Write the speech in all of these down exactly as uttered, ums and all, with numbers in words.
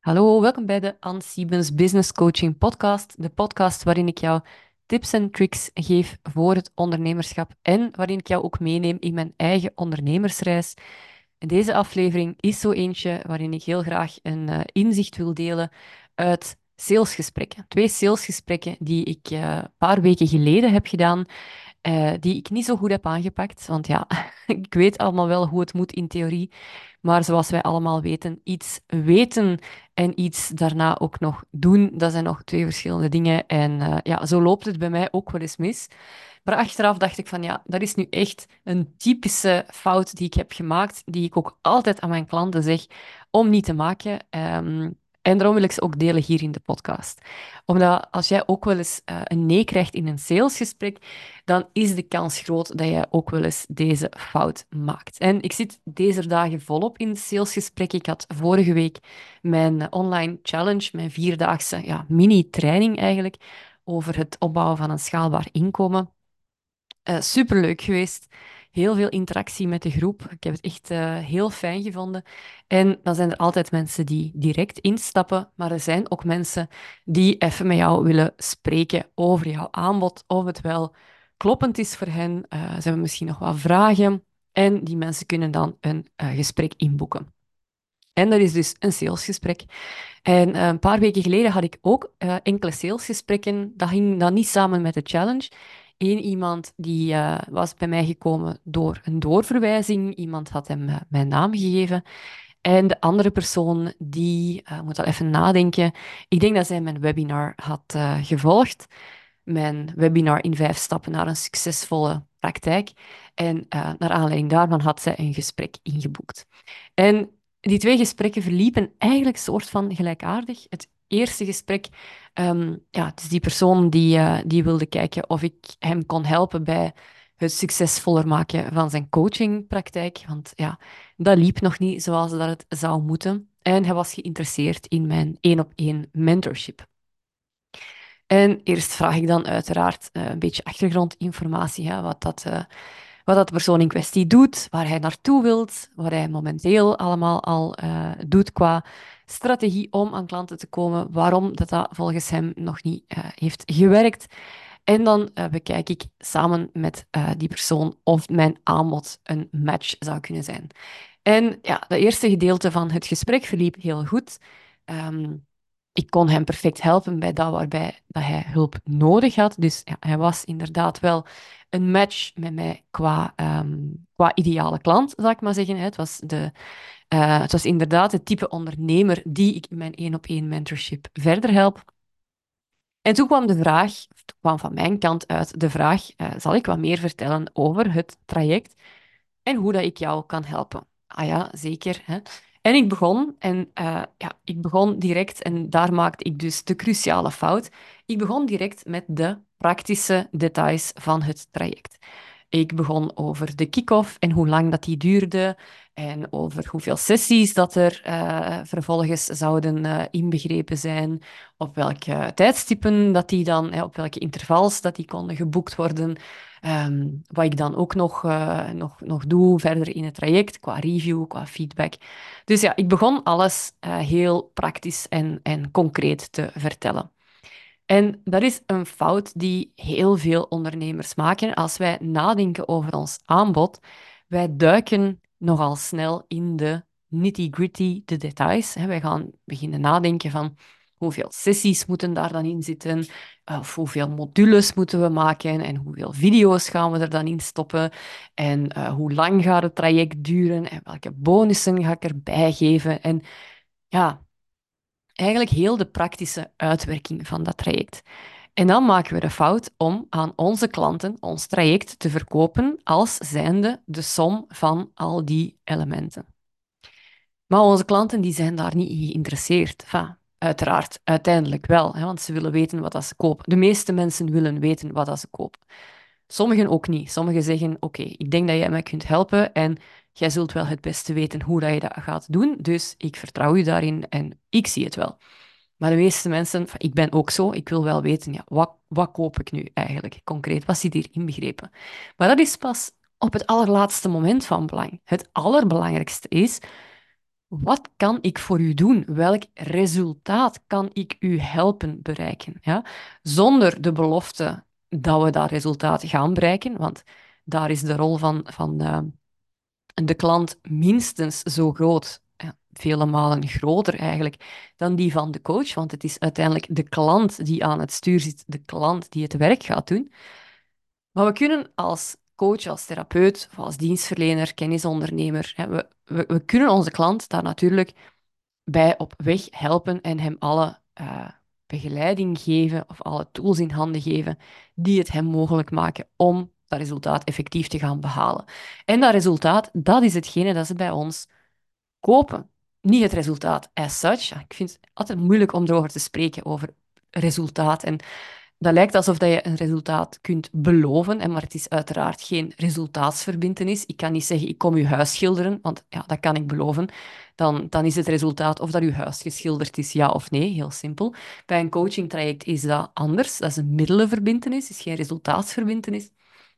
Hallo, welkom bij de Anne Siebens Business Coaching Podcast. De podcast waarin ik jou tips en tricks geef voor het ondernemerschap en waarin ik jou ook meeneem in mijn eigen ondernemersreis. En deze aflevering is zo eentje waarin ik heel graag een uh, inzicht wil delen uit salesgesprekken. Twee salesgesprekken die ik uh, een paar weken geleden heb gedaan, uh, die ik niet zo goed heb aangepakt. Want ja, ik weet allemaal wel hoe het moet in theorie. Maar zoals wij allemaal weten, iets weten en iets daarna ook nog doen, dat zijn nog twee verschillende dingen. En uh, ja, zo loopt het bij mij ook wel eens mis. Maar achteraf dacht ik van ja, dat is nu echt een typische fout die ik heb gemaakt, die ik ook altijd aan mijn klanten zeg om niet te maken. Um, en daarom wil ik ze ook delen hier in de podcast. Omdat als jij ook wel eens uh, een nee krijgt in een salesgesprek, dan is de kans groot dat je ook wel eens deze fout maakt. En ik zit deze dagen volop in salesgesprekken. Ik had vorige week mijn online challenge, mijn vierdaagse ja, mini-training eigenlijk, over het opbouwen van een schaalbaar inkomen. Uh, superleuk geweest. Heel veel interactie met de groep. Ik heb het echt uh, heel fijn gevonden. En dan zijn er altijd mensen die direct instappen, maar er zijn ook mensen die even met jou willen spreken over jouw aanbod, of het wel kloppend is voor hen. Uh, ze hebben misschien nog wat vragen en die mensen kunnen dan een uh, gesprek inboeken. En dat is dus een salesgesprek. En uh, een paar weken geleden had ik ook uh, enkele salesgesprekken. Dat ging dan niet samen met de challenge. Eén iemand die uh, was bij mij gekomen door een doorverwijzing. Iemand had hem uh, mijn naam gegeven. En de andere persoon, die uh, moet al even nadenken. Ik denk dat zij mijn webinar had uh, gevolgd. Mijn webinar in vijf stappen naar een succesvolle praktijk. En uh, naar aanleiding daarvan had zij een gesprek ingeboekt. En die twee gesprekken verliepen eigenlijk soort van gelijkaardig. Het eerste gesprek, um, ja, het is die persoon die, uh, die wilde kijken of ik hem kon helpen bij het succesvoller maken van zijn coachingpraktijk. Want ja, dat liep nog niet zoals dat het zou moeten. En hij was geïnteresseerd in mijn één-op-één mentorship. En eerst vraag ik dan uiteraard uh, een beetje achtergrondinformatie, hè, wat dat, uh, wat dat de persoon in kwestie doet, waar hij naartoe wilt, wat hij momenteel allemaal al uh, doet qua strategie om aan klanten te komen, waarom dat, dat volgens hem nog niet uh, heeft gewerkt. En dan uh, bekijk ik samen met uh, die persoon of mijn aanbod een match zou kunnen zijn. En ja, dat eerste gedeelte van het gesprek verliep heel goed. Um, ik kon hem perfect helpen bij dat waarbij dat hij hulp nodig had. Dus ja, hij was inderdaad wel een match met mij qua, um, qua ideale klant, zal ik maar zeggen. Het was, de, uh, het was inderdaad het type ondernemer die ik in mijn één-op-één mentorship verder help. En toen kwam de vraag, of toen kwam van mijn kant uit de vraag, uh, zal ik wat meer vertellen over het traject en hoe dat ik jou kan helpen? Ah ja, zeker. Hè? En ik begon, en uh, ja, ik begon direct, en daar maakte ik dus de cruciale fout. Ik begon direct met de praktische details van het traject. Ik begon over de kick-off en hoe lang dat die duurde, en over hoeveel sessies dat er uh, vervolgens zouden uh, inbegrepen zijn, op welke tijdstippen dat die dan, hè, op welke intervals dat die konden geboekt worden. Um, wat ik dan ook nog, uh, nog, nog doe verder in het traject, qua review, qua feedback. Dus ja, ik begon alles uh, heel praktisch en, en concreet te vertellen. En dat is een fout die heel veel ondernemers maken als wij nadenken over ons aanbod. Wij duiken nogal snel in de nitty-gritty, de details. Wij gaan beginnen nadenken van hoeveel sessies moeten daar dan in zitten, of hoeveel modules moeten we maken en hoeveel video's gaan we er dan in stoppen en uh, hoe lang gaat het traject duren en welke bonussen ga ik erbij geven. En ja, eigenlijk heel de praktische uitwerking van dat traject. En dan maken we de fout om aan onze klanten ons traject te verkopen als zijnde de som van al die elementen. Maar onze klanten die zijn daar niet in geïnteresseerd. Enfin, uiteraard, uiteindelijk wel, hè, want ze willen weten wat dat ze kopen. De meeste mensen willen weten wat dat ze kopen. Sommigen ook niet. Sommigen zeggen, oké, ik denk dat jij mij kunt helpen en jij zult wel het beste weten hoe dat je dat gaat doen, dus ik vertrouw je daarin en ik zie het wel. Maar de meeste mensen, ik ben ook zo, ik wil wel weten, ja, wat, wat koop ik nu eigenlijk concreet? Wat zit hier inbegrepen? Maar dat is pas op het allerlaatste moment van belang. Het allerbelangrijkste is, wat kan ik voor u doen? Welk resultaat kan ik u helpen bereiken? Ja? Zonder de belofte dat we dat resultaat gaan bereiken, want daar is de rol van, van uh, de klant minstens zo groot, ja, vele malen groter eigenlijk, dan die van de coach, want het is uiteindelijk de klant die aan het stuur zit, de klant die het werk gaat doen. Maar we kunnen als coach, als therapeut, of als dienstverlener, kennisondernemer, hè, we, we, we kunnen onze klant daar natuurlijk bij op weg helpen en hem alle uh, begeleiding geven of alle tools in handen geven die het hem mogelijk maken om dat resultaat effectief te gaan behalen. En dat resultaat, dat is hetgene dat ze bij ons kopen. Niet het resultaat as such. Ik vind het altijd moeilijk om erover te spreken, over resultaat. En dat lijkt alsof dat je een resultaat kunt beloven, maar het is uiteraard geen resultaatsverbintenis. Ik kan niet zeggen, ik kom uw huis schilderen, want ja, dat kan ik beloven. Dan, dan is het resultaat of dat uw huis geschilderd is, ja of nee, heel simpel. Bij een coachingtraject is dat anders. Dat is een middelenverbintenis, is geen resultaatsverbintenis.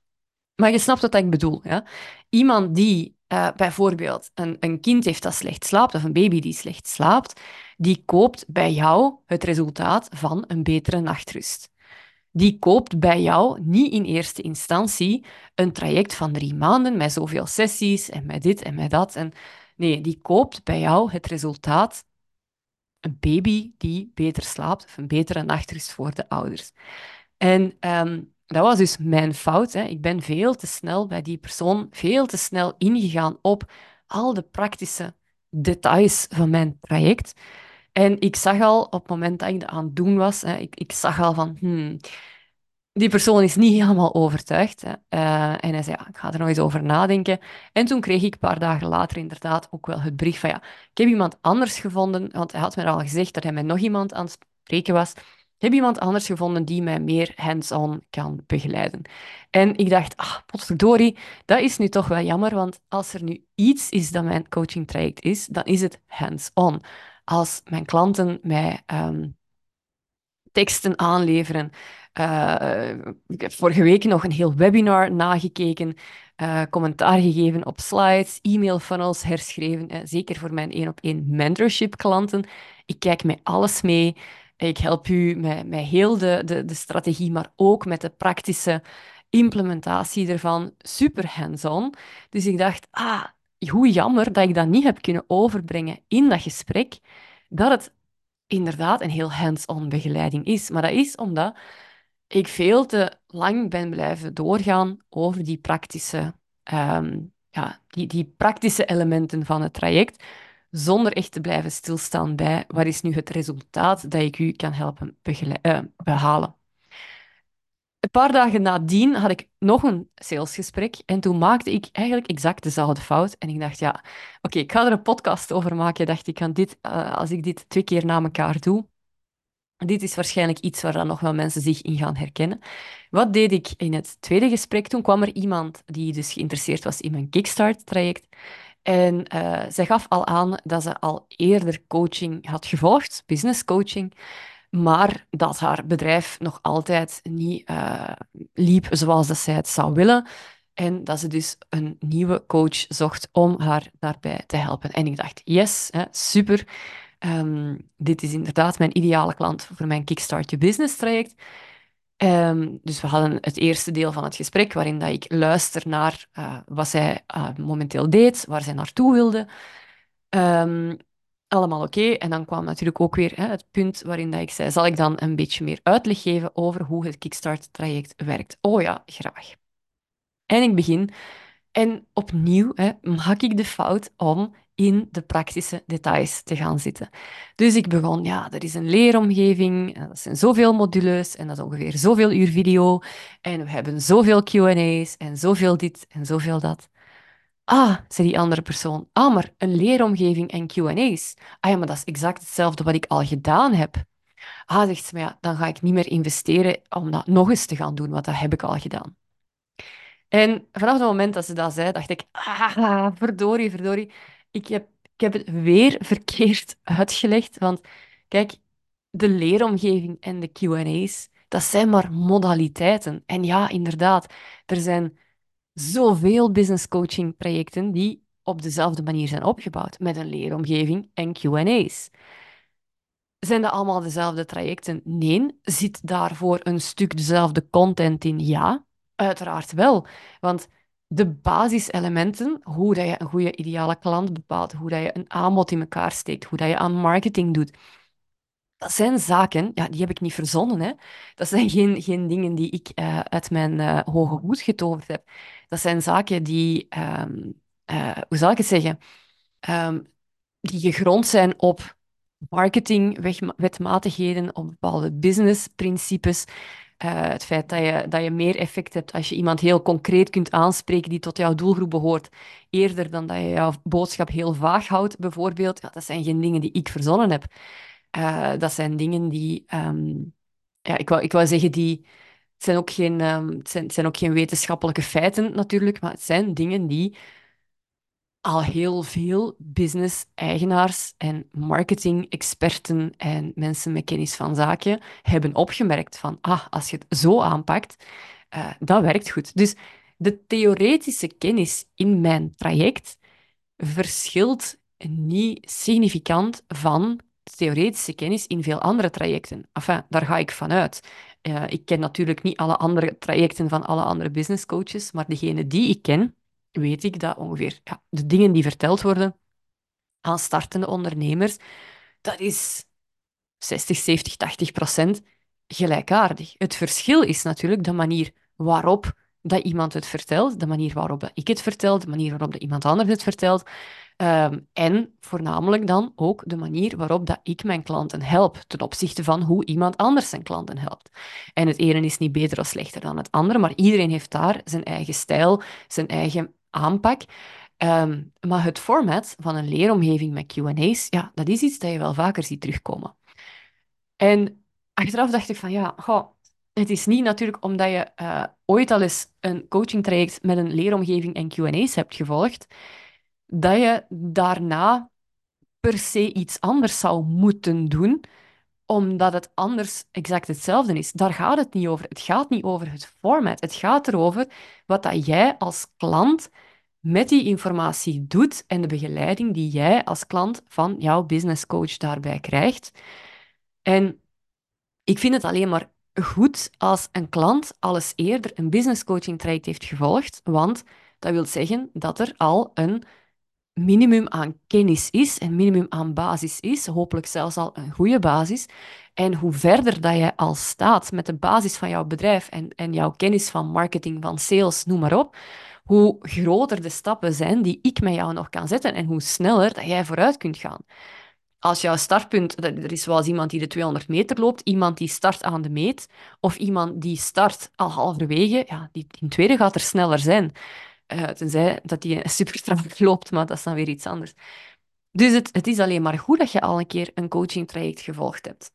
Maar je snapt wat ik bedoel. Ja? Iemand die uh, bijvoorbeeld een, een kind heeft dat slecht slaapt, of een baby die slecht slaapt, die koopt bij jou het resultaat van een betere nachtrust. Die koopt bij jou niet in eerste instantie een traject van drie maanden met zoveel sessies en met dit en met dat. En nee, die koopt bij jou het resultaat, een baby die beter slaapt, of een betere nachtrust voor de ouders. En um, dat was dus mijn fout. Hè. Ik ben veel te snel bij die persoon, veel te snel ingegaan op al de praktische details van mijn traject. En ik zag al op het moment dat ik dat aan het doen was, hè, ik, ik zag al van, hmm, die persoon is niet helemaal overtuigd. Hè. Uh, en hij zei, ja, ik ga er nog eens over nadenken. En toen kreeg ik een paar dagen later inderdaad ook wel het bericht van, ja, ik heb iemand anders gevonden, want hij had me al gezegd dat hij met nog iemand aan het spreken was. Ik heb iemand anders gevonden die mij meer hands-on kan begeleiden. En ik dacht, ah, potverdorie, dat is nu toch wel jammer, want als er nu iets is dat mijn coaching-traject is, dan is het hands-on. Als mijn klanten mij um, teksten aanleveren. Uh, ik heb vorige week nog een heel webinar nagekeken, uh, commentaar gegeven op slides, e-mail funnels herschreven, uh, zeker voor mijn één-op-één mentorship klanten. Ik kijk met alles mee. Ik help u met, met heel de, de, de strategie, maar ook met de praktische implementatie ervan. Super hands-on. Dus ik dacht, ah, hoe jammer dat ik dat niet heb kunnen overbrengen in dat gesprek, dat het inderdaad een heel hands-on begeleiding is. Maar dat is omdat ik veel te lang ben blijven doorgaan over die praktische, um, ja, die, die praktische elementen van het traject, zonder echt te blijven stilstaan bij wat is nu het resultaat dat ik u kan helpen uh, behalen. Een paar dagen nadien had ik nog een salesgesprek en toen maakte ik eigenlijk exact dezelfde fout. En ik dacht, ja, oké, okay, ik ga er een podcast over maken. Ik dacht, ik kan dit, uh, als ik dit twee keer na elkaar doe, dit is waarschijnlijk iets waar dan nog wel mensen zich in gaan herkennen. Wat deed ik in het tweede gesprek? Toen kwam er iemand die dus geïnteresseerd was in mijn Kickstart-traject. En uh, zij gaf al aan dat ze al eerder coaching had gevolgd, business coaching, maar dat haar bedrijf nog altijd niet uh, liep zoals dat zij het zou willen. En dat ze dus een nieuwe coach zocht om haar daarbij te helpen. En ik dacht, yes, hè, super. Um, dit is inderdaad mijn ideale klant voor mijn Kickstart Your Business traject. Um, dus we hadden het eerste deel van het gesprek waarin dat ik luister naar uh, wat zij uh, momenteel deed, waar zij naartoe wilde. Um, allemaal oké. Okay. En dan kwam natuurlijk ook weer hè, het punt waarin dat ik zei, zal ik dan een beetje meer uitleg geven over hoe het Kickstart-traject werkt? Oh ja, graag. En ik begin. En opnieuw hè, maak ik de fout om in de praktische details te gaan zitten. Dus ik begon, ja, er is een leeromgeving, dat zijn zoveel modules en dat is ongeveer zoveel uur video en we hebben zoveel Q en A's en zoveel dit en zoveel dat. Ah, zei die andere persoon, ah, maar een leeromgeving en Q en A's. Ah ja, maar dat is exact hetzelfde wat ik al gedaan heb. Ah, zegt ze, maar ja, dan ga ik niet meer investeren om dat nog eens te gaan doen, want dat heb ik al gedaan. En vanaf het moment dat ze dat zei, dacht ik, ah, verdorie, verdorie. Ik heb, ik heb het weer verkeerd uitgelegd. Want kijk, de leeromgeving en de Q en A's, dat zijn maar modaliteiten. En ja, inderdaad, er zijn zoveel business coaching projecten die op dezelfde manier zijn opgebouwd, met een leeromgeving en Q en A's. Zijn dat allemaal dezelfde trajecten? Nee. Zit daarvoor een stuk dezelfde content in? Ja, uiteraard wel. Want de basiselementen, hoe dat je een goede ideale klant bepaalt, hoe dat je een aanbod in elkaar steekt, hoe dat je aan marketing doet, dat zijn zaken, ja, die heb ik niet verzonnen, hè. Dat zijn geen, geen dingen die ik eh, uit mijn eh, hoge hoed getoverd heb. Dat zijn zaken die, ehm, eh, hoe zal ik het zeggen, Ehm, die gegrond zijn op marketingwetmatigheden, op bepaalde businessprincipes. Eh, het feit dat je, dat je meer effect hebt als je iemand heel concreet kunt aanspreken die tot jouw doelgroep behoort, eerder dan dat je jouw boodschap heel vaag houdt, bijvoorbeeld. Ja, dat zijn geen dingen die ik verzonnen heb. Eh, dat zijn dingen die, ehm, ja, ik wou, ik wou zeggen, die, het zijn ook geen, ehm, het zijn, het zijn ook geen wetenschappelijke feiten natuurlijk, maar het zijn dingen die al heel veel business-eigenaars en marketing-experten en mensen met kennis van zaken hebben opgemerkt van, ah, als je het zo aanpakt, uh, dat werkt goed. Dus de theoretische kennis in mijn traject verschilt niet significant van de theoretische kennis in veel andere trajecten. Enfin, daar ga ik vanuit. Uh, ik ken natuurlijk niet alle andere trajecten van alle andere business coaches, maar degene die ik ken, weet ik dat ongeveer ja, de dingen die verteld worden aan startende ondernemers, dat is zestig, zeventig, tachtig procent gelijkaardig. Het verschil is natuurlijk de manier waarop dat iemand het vertelt, de manier waarop dat ik het vertel, de manier waarop dat iemand anders het vertelt, um, en voornamelijk dan ook de manier waarop dat ik mijn klanten help ten opzichte van hoe iemand anders zijn klanten helpt. En het ene is niet beter of slechter dan het andere, maar iedereen heeft daar zijn eigen stijl, zijn eigen aanpak. Um, maar het format van een leeromgeving met Q en A's, ja, dat is iets dat je wel vaker ziet terugkomen. En achteraf dacht ik van ja, goh, het is niet natuurlijk omdat je uh, ooit al eens een coachingtraject met een leeromgeving en Q en A's hebt gevolgd, dat je daarna per se iets anders zou moeten doen, omdat het anders exact hetzelfde is. Daar gaat het niet over. Het gaat niet over het format. Het gaat erover wat dat jij als klant met die informatie doet en de begeleiding die jij als klant van jouw business coach daarbij krijgt. En ik vind het alleen maar goed als een klant alles eerder een business coaching traject heeft gevolgd, want dat wil zeggen dat er al een minimum aan kennis is, een minimum aan basis is, hopelijk zelfs al een goede basis. En hoe verder dat jij al staat met de basis van jouw bedrijf en, en jouw kennis van marketing, van sales, noem maar op, hoe groter de stappen zijn die ik met jou nog kan zetten en hoe sneller dat jij vooruit kunt gaan. Als jouw startpunt, er is wel eens iemand die de tweehonderd meter loopt, iemand die start aan de meet, of iemand die start al halverwege, ja, die, die tweede gaat er sneller zijn. Uh, tenzij dat hij super loopt, maar dat is dan weer iets anders. Dus het, het is alleen maar goed dat je al een keer een coachingtraject gevolgd hebt.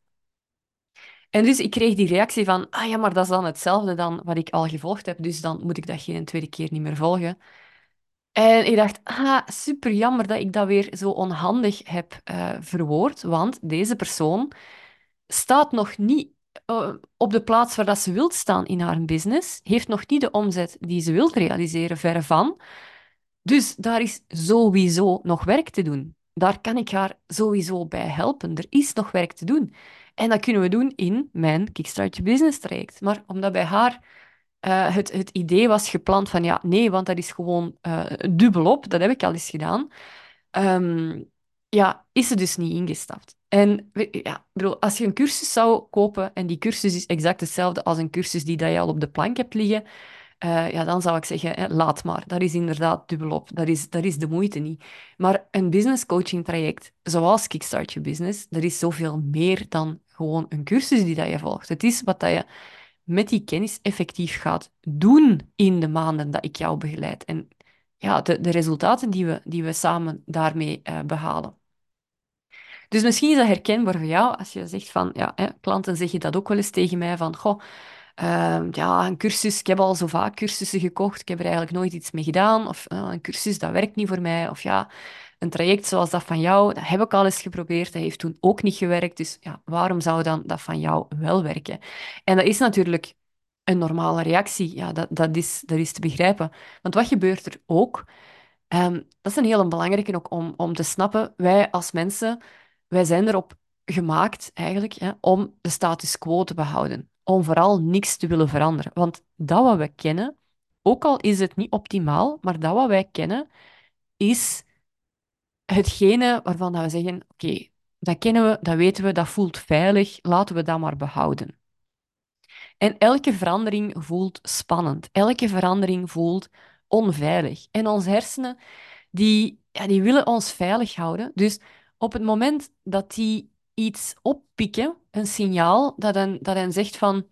En dus ik kreeg die reactie van, ah ja, maar dat is dan hetzelfde dan wat ik al gevolgd heb, dus dan moet ik dat geen tweede keer niet meer volgen. En ik dacht, ah, super jammer dat ik dat weer zo onhandig heb uh, verwoord, want deze persoon staat nog niet uh, op de plaats waar dat ze wilt staan in haar business, heeft nog niet de omzet die ze wilt realiseren, verre van. Dus daar is sowieso nog werk te doen. Daar kan ik haar sowieso bij helpen. Er is nog werk te doen. En dat kunnen we doen in mijn Kickstart Your Business traject. Maar omdat bij haar uh, het, het idee was gepland van ja, nee, want dat is gewoon uh, dubbelop, dat heb ik al eens gedaan, um, ja, is ze dus niet ingestapt. En ja, bedoel, als je een cursus zou kopen en die cursus is exact hetzelfde als een cursus die dat je al op de plank hebt liggen, uh, ja, dan zou ik zeggen, hè, laat maar. Dat is inderdaad dubbelop. Dat is, dat is de moeite niet. Maar een business coaching traject, zoals Kickstart Your Business, dat is zoveel meer dan gewoon een cursus die dat je volgt. Het is wat dat je met die kennis effectief gaat doen in de maanden dat ik jou begeleid. En ja, de, de resultaten die we, die we samen daarmee uh, behalen. Dus misschien is dat herkenbaar voor jou als je zegt van, ja, hè, klanten zeggen dat ook wel eens tegen mij van, goh, uh, ja, een cursus, ik heb al zo vaak cursussen gekocht, ik heb er eigenlijk nooit iets mee gedaan, of uh, een cursus, dat werkt niet voor mij, of ja, een traject zoals dat van jou, dat heb ik al eens geprobeerd, dat heeft toen ook niet gewerkt, dus ja, waarom zou dan dat van jou wel werken? En dat is natuurlijk een normale reactie, ja, dat, dat is, dat is te begrijpen. Want wat gebeurt er ook? Ehm, dat is een hele belangrijke ook om, om te snappen. Wij als mensen, wij zijn erop gemaakt eigenlijk hè, om de status quo te behouden. Om vooral niks te willen veranderen. Want dat wat we kennen, ook al is het niet optimaal, maar dat wat wij kennen, is hetgene waarvan dat we zeggen, oké, dat kennen we, dat weten we, dat voelt veilig, laten we dat maar behouden. En elke verandering voelt spannend. Elke verandering voelt onveilig. En onze hersenen, die, ja, die willen ons veilig houden. Dus op het moment dat die iets oppikken, een signaal dat hen, dat hen zegt van,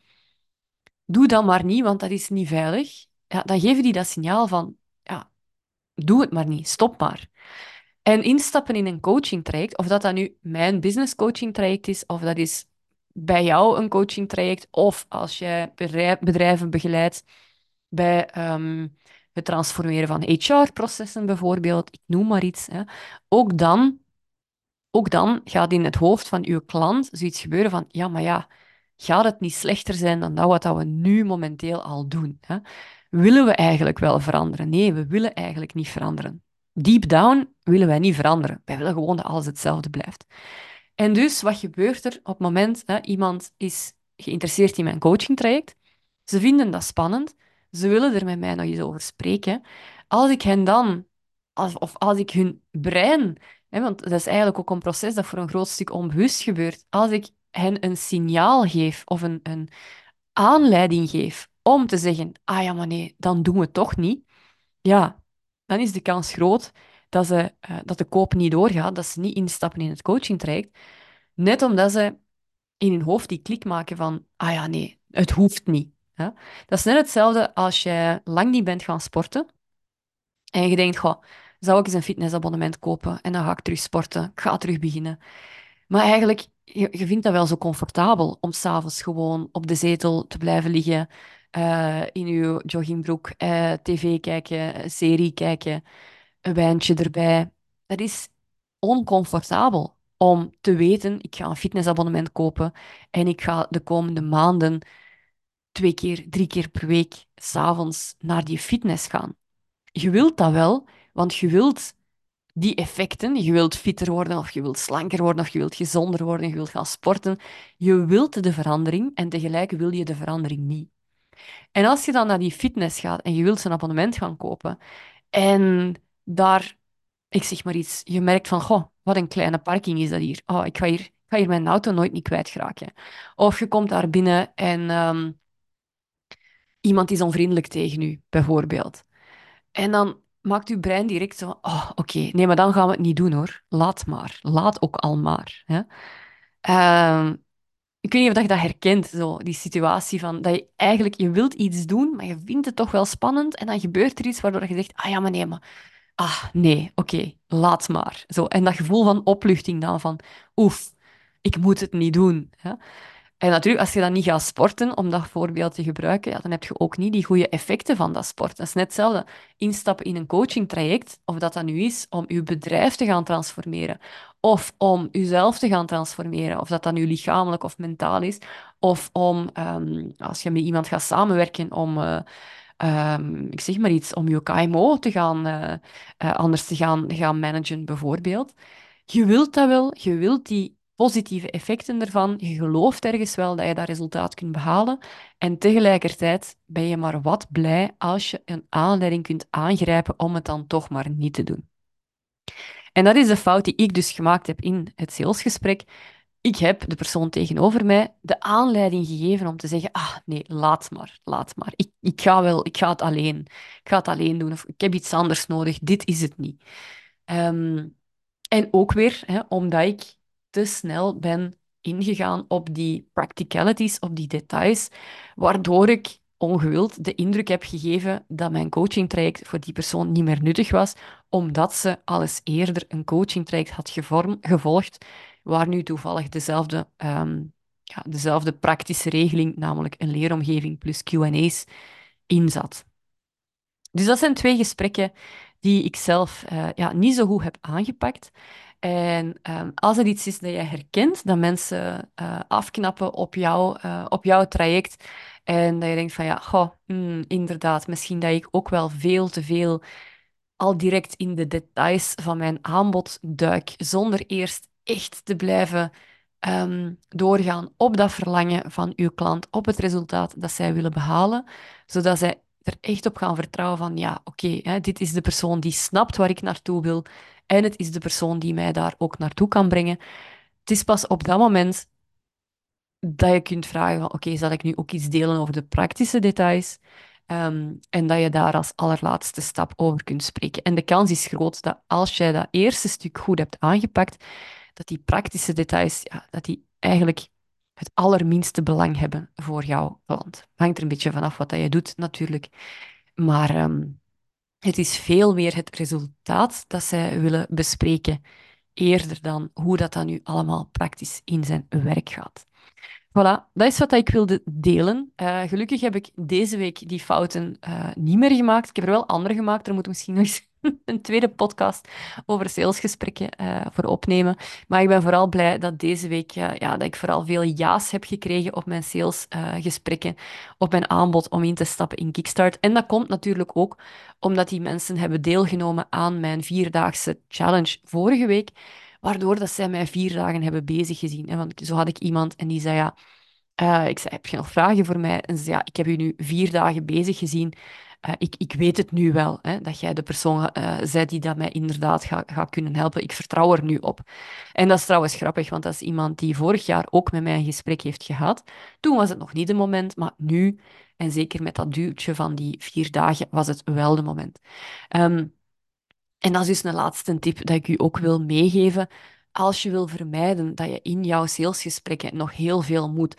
doe dat maar niet, want dat is niet veilig, ja, dan geven die dat signaal van, ja, doe het maar niet, stop maar. En instappen in een coaching-traject, of dat dat nu mijn business coaching-traject is, of dat is bij jou een coaching-traject, of als jij bedrijven begeleidt bij ehm, het transformeren van H R-processen bijvoorbeeld, ik noem maar iets, hè. Ook dan, ook dan gaat in het hoofd van uw klant zoiets gebeuren van, ja, maar ja, gaat het niet slechter zijn dan dat wat dat we nu momenteel al doen, hè? Willen we eigenlijk wel veranderen? Nee, we willen eigenlijk niet veranderen. Deep down willen wij niet veranderen. Wij willen gewoon dat alles hetzelfde blijft. En dus, wat gebeurt er op het moment dat iemand is geïnteresseerd in mijn coachingtraject? Ze vinden dat spannend. Ze willen er met mij nog eens over spreken. Als ik hen dan, als, of als ik hun brein, hè, want dat is eigenlijk ook een proces dat voor een groot stuk onbewust gebeurt, als ik hen een signaal geef of een, een aanleiding geef om te zeggen, ah ja, maar nee, dan doen we het toch niet, ja, dan is de kans groot dat, ze, eh, dat de koop niet doorgaat, dat ze niet instappen in het coachingtraject, net omdat ze in hun hoofd die klik maken van, ah ja, nee, het hoeft niet. Hè? Dat is net hetzelfde als je lang niet bent gaan sporten en je denkt, goh, zou ik eens een fitnessabonnement kopen en dan ga ik terug sporten, ik ga terug beginnen. Maar eigenlijk, je, je vindt dat wel zo comfortabel om s'avonds gewoon op de zetel te blijven liggen, eh, in je joggingbroek, eh, tv kijken, een serie kijken, een wijntje erbij. Dat is oncomfortabel om te weten, ik ga een fitnessabonnement kopen en ik ga de komende maanden twee keer, drie keer per week s'avonds naar die fitness gaan. Je wilt dat wel, want je wilt die effecten. Je wilt fitter worden, of je wilt slanker worden, of je wilt gezonder worden, je wilt gaan sporten. Je wilt de verandering en tegelijk wil je de verandering niet. En als je dan naar die fitness gaat en je wilt een abonnement gaan kopen en daar, ik zeg maar iets, je merkt van, goh, wat een kleine parking is dat hier. Oh, ik ga hier, ik ga hier mijn auto nooit niet kwijtraken. Of je komt daar binnen en ehm, iemand is onvriendelijk tegen u, bijvoorbeeld. En dan maakt uw brein direct zo, oh, oké, nee, maar dan gaan we het niet doen hoor. Laat maar. Laat ook al maar. Hè. Ehm, ik weet niet of je dat herkent, zo, die situatie van dat je eigenlijk, je wilt iets doen, maar je vindt het toch wel spannend en dan gebeurt er iets waardoor je zegt, ah ja, maar nee, maar, ah, nee, oké, laat maar. Zo, en dat gevoel van opluchting dan, van, oef, ik moet het niet doen. Hè. En natuurlijk, als je dan niet gaat sporten, om dat voorbeeld te gebruiken, ja, dan heb je ook niet die goede effecten van dat sport. Dat is net hetzelfde. Instappen in een coachingtraject, of dat dat nu is om je bedrijf te gaan transformeren, of om jezelf te gaan transformeren, of dat dat nu lichamelijk of mentaal is, of om, ehm, als je met iemand gaat samenwerken, om, eh, ehm, ik zeg maar iets, om je K M O te gaan, eh, eh, anders te gaan, gaan managen, bijvoorbeeld. Je wilt dat wel, je wilt die positieve effecten ervan. Je gelooft ergens wel dat je dat resultaat kunt behalen. En tegelijkertijd ben je maar wat blij als je een aanleiding kunt aangrijpen om het dan toch maar niet te doen. En dat is de fout die ik dus gemaakt heb in het salesgesprek. Ik heb de persoon tegenover mij de aanleiding gegeven om te zeggen, ah nee, laat maar, laat maar. Ik, ik ga wel, ik ga het alleen. Ik ga het alleen doen of ik heb iets anders nodig. Dit is het niet. Ehm, en ook weer, hè, omdat ik te snel ben ingegaan op die practicalities, op die details, waardoor ik ongewild de indruk heb gegeven dat mijn coachingtraject voor die persoon niet meer nuttig was, omdat ze al eens eerder een coachingtraject had gevorm, gevolgd, waar nu toevallig dezelfde, ehm, ja, dezelfde praktische regeling, namelijk een leeromgeving plus Q en A's, in zat. Dus dat zijn twee gesprekken die ik zelf eh, ja, niet zo goed heb aangepakt. En ehm, als er iets is dat je herkent, dat mensen eh, afknappen op, jou, eh, op jouw traject, en dat je denkt van ja, goh, hmm, inderdaad, misschien dat ik ook wel veel te veel al direct in de details van mijn aanbod duik, zonder eerst echt te blijven ehm, doorgaan op dat verlangen van uw klant, op het resultaat dat zij willen behalen, zodat zij er echt op gaan vertrouwen van, ja, oké, hè, dit is de persoon die snapt waar ik naartoe wil en het is de persoon die mij daar ook naartoe kan brengen. Het is pas op dat moment dat je kunt vragen van, oké, zal ik nu ook iets delen over de praktische details? Ehm, en dat je daar als allerlaatste stap over kunt spreken. En de kans is groot dat als jij dat eerste stuk goed hebt aangepakt, dat die praktische details, ja, dat die eigenlijk het allerminste belang hebben voor jouw klant. Hangt er een beetje vanaf wat dat je doet, natuurlijk. Maar ehm, het is veel meer het resultaat dat zij willen bespreken, eerder dan hoe dat dan nu allemaal praktisch in zijn werk gaat. Voilà, dat is wat ik wilde delen. Eh, gelukkig heb ik deze week die fouten eh, niet meer gemaakt. Ik heb er wel andere gemaakt. Er moet misschien nog eens een tweede podcast over salesgesprekken eh, voor opnemen. Maar ik ben vooral blij dat deze week eh, ja, dat ik vooral veel ja's heb gekregen op mijn salesgesprekken, op mijn aanbod om in te stappen in Kickstart. En dat komt natuurlijk ook omdat die mensen hebben deelgenomen aan mijn vierdaagse challenge vorige week, waardoor dat zij mij vier dagen hebben bezig gezien. Hè. Want zo had ik iemand en die zei, ja, eh, ik zei, heb je nog vragen voor mij? En ze zei, ja, ik heb u nu vier dagen bezig gezien. Eh, ik, ik weet het nu wel, hè, dat jij de persoon uh, bent die dat mij inderdaad gaat ga kunnen helpen. Ik vertrouw er nu op. En dat is trouwens grappig, want dat is iemand die vorig jaar ook met mij een gesprek heeft gehad. Toen was het nog niet de moment, maar nu, en zeker met dat duwtje van die vier dagen, was het wel de moment. Um, en dat is dus een laatste tip dat ik u ook wil meegeven. Als je wil vermijden dat je in jouw salesgesprekken nog heel veel moet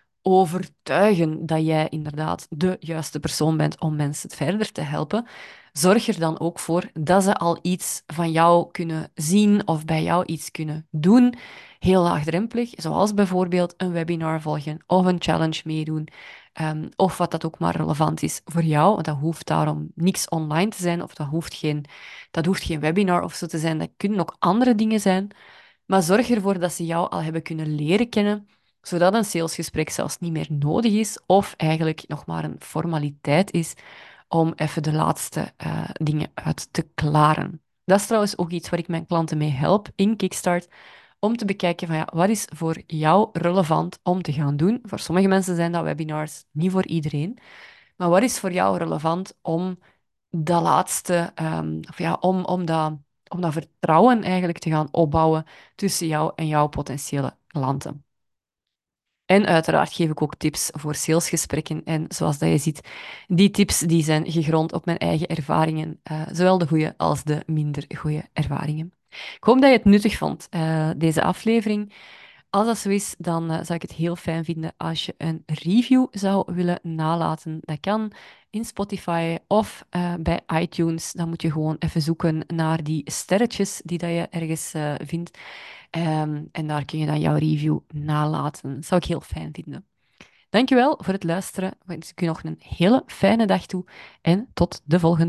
overtuigen dat jij inderdaad de juiste persoon bent om mensen verder te helpen, zorg er dan ook voor dat ze al iets van jou kunnen zien of bij jou iets kunnen doen. Heel laagdrempelig, zoals bijvoorbeeld een webinar volgen of een challenge meedoen. Um, of wat dat ook maar relevant is voor jou. Want dat hoeft daarom niks online te zijn of dat hoeft geen, dat hoeft geen webinar of zo te zijn. Dat kunnen ook andere dingen zijn. Maar zorg ervoor dat ze jou al hebben kunnen leren kennen, zodat een salesgesprek zelfs niet meer nodig is of eigenlijk nog maar een formaliteit is om even de laatste uh, dingen uit te klaren. Dat is trouwens ook iets waar ik mijn klanten mee help in Kickstart, om te bekijken van ja, wat is voor jou relevant om te gaan doen. Voor sommige mensen zijn dat webinars, niet voor iedereen. Maar wat is voor jou relevant om dat laatste, um, of ja, om, om, dat, om dat vertrouwen eigenlijk te gaan opbouwen tussen jou en jouw potentiële klanten? En uiteraard geef ik ook tips voor salesgesprekken. En zoals dat je ziet, die tips die zijn gegrond op mijn eigen ervaringen, uh, zowel de goede als de minder goede ervaringen. Ik hoop dat je het nuttig vond, uh, deze aflevering. Als dat zo is, dan uh, zou ik het heel fijn vinden als je een review zou willen nalaten. Dat kan in Spotify of uh, bij iTunes. Dan moet je gewoon even zoeken naar die sterretjes die dat je ergens uh, vindt. Um, en daar kun je dan jouw review nalaten. Dat zou ik heel fijn vinden. Dankjewel voor het luisteren. Ik wens je nog een hele fijne dag toe en tot de volgende.